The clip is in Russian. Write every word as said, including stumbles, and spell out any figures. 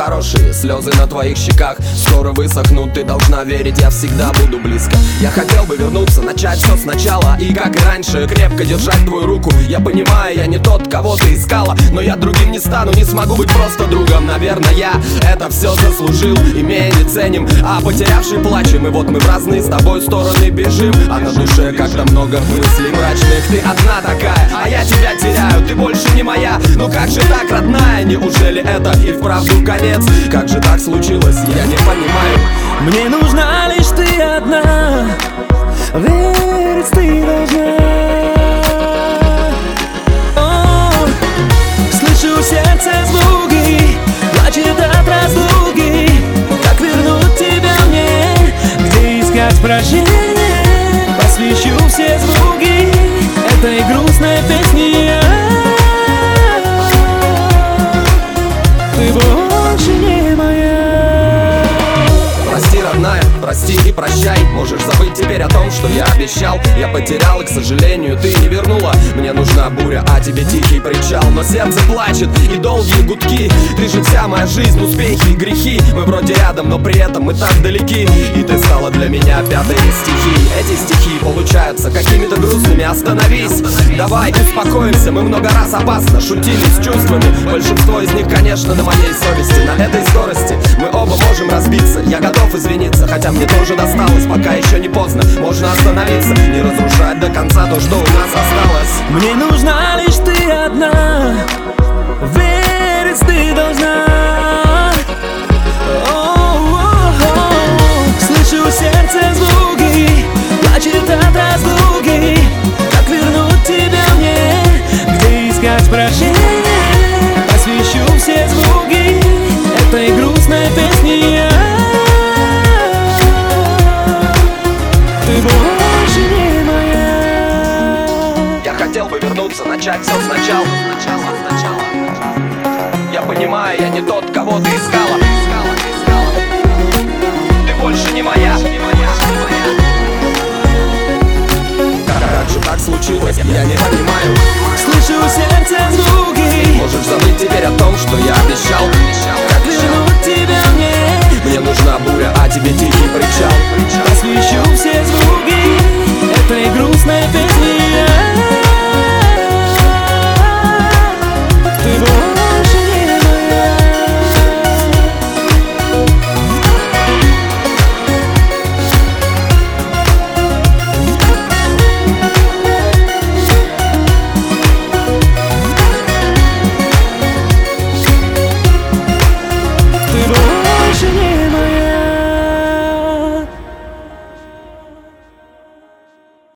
хорошие слезы на твоих щеках скоро высохнут, ты должна верить, я всегда буду близко. Я хотел бы вернуться, начать все сначала и, как и раньше, крепко держать твою руку. Я понимаю, я не тот, кого ты искала, но я другим не стану, не смогу быть просто другом. Наверное, я это все заслужил, имея не ценим, а потерявший плачем. И вот мы в разные с тобой стороны бежим, а на душе как-то много мыслей мрачных. Ты одна такая, а я тебя теряю, ты больше не моя. Ну как же так, родная, неужели это и вправду конец? Как же так случилось, я не понимаю. Мне нужна лишь ты одна, верить ты должна. О, слышу в сердце звуки, плачет от разлуки. Как вернуть тебя мне, где искать прощение? Посвящу все звуки этой грустной песни. Ты больше не моя. Прости, родная, прости и прощай. Можешь забыть теперь о том, что я обещал. Я потерял, и, к сожалению, ты не вернула. Мне нужна буря, а тебе тихий причал. Но сердце плачет и долгие гудки. Ты же вся моя жизнь, успехи и грехи. Мы вроде рядом, но при этом мы так далеки. И ты стала для меня пятой из стихий. Эти стихи получаются какими-то грустными. Остановись, давай успокоимся. Мы много раз опасно шутили с чувствами. Большинство из них, конечно, на моей совести. На этой скорости мы оба можем разбиться. Я готов извиниться, хотя мне тоже досталось. Пока еще не поздно, можно остановиться, не разрушать до конца то, что у нас осталось. Мне нужна лишь ты одна, верить ты должна. О-о-о-о. Слышу в сердце звуки, плачет от разлуки. Как вернуть тебя мне, где искать прощение? Посвящу все звуки этой грустной песни. Ты больше не моя. Я хотел бы вернуться, начать все сначала. Я понимаю, я не тот, кого ты искала.